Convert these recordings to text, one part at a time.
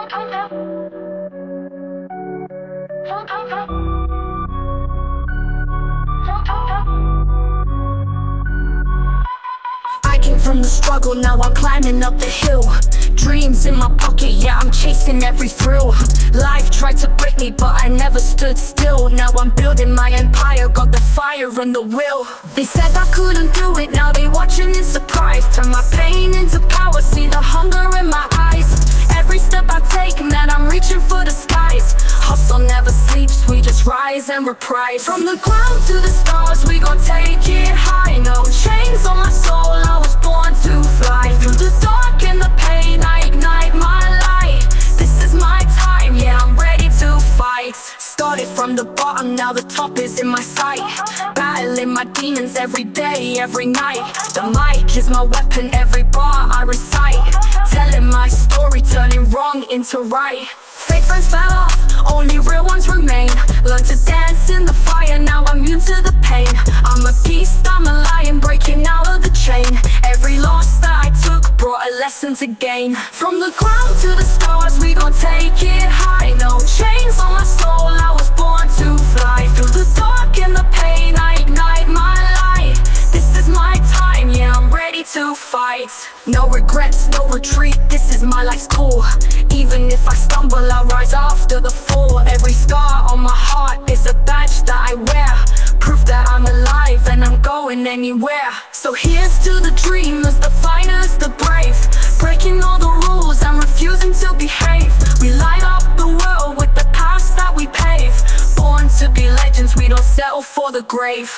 I came from the struggle, now I'm climbing up the hill. Dreams in my pocket, yeah, I'm chasing every thrill. Life tried to break me, but I never stood still. Now I'm building my empire, got the fire and the will. They said I couldn't do it, now they watching in surprise. Turn my pain into power, see the hunger in my eyes. Every step I take, man, I'm reaching for the skies. Hustle never sleeps, we just rise and reprise. From the ground to the stars, we gon' take it high. No chains on my soul, I was born to fly. Through the dark and the pain, I ignite my light. This is my time, yeah, I'm ready to fight. Started from the bottom, now the top is in my sight. Battling my demons every day, every night. The mic is my weapon, every bar I recite. Telling my story, turning wrong into right. Fake friends fell off, only real ones remain. Learn to dance in the fire, now I'm immune to the pain. I'm a beast, I'm a lion, breaking out of the chain. Every loss that I took brought a lesson to gain. From the ground to the stars, we gon' take it high. No chains on my soul, I was born to fly. Through the dark and the pain, I ignite my light. This is my time, yeah, I'm ready to fight. No regrets, no retreat, this is my life's call. Even if I stumble, I rise after the fall. Every scar on my heart is a badge that I wear. Proof that I'm alive and I'm going anywhere. So here's to the dreamers, the fighters, the brave. Breaking all the rules and refusing to behave. We light up the world with the paths that we pave. Born to be legends, we don't settle for the grave.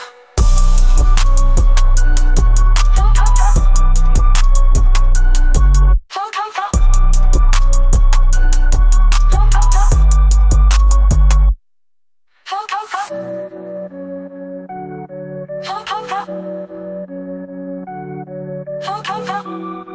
Ho, ho, ho.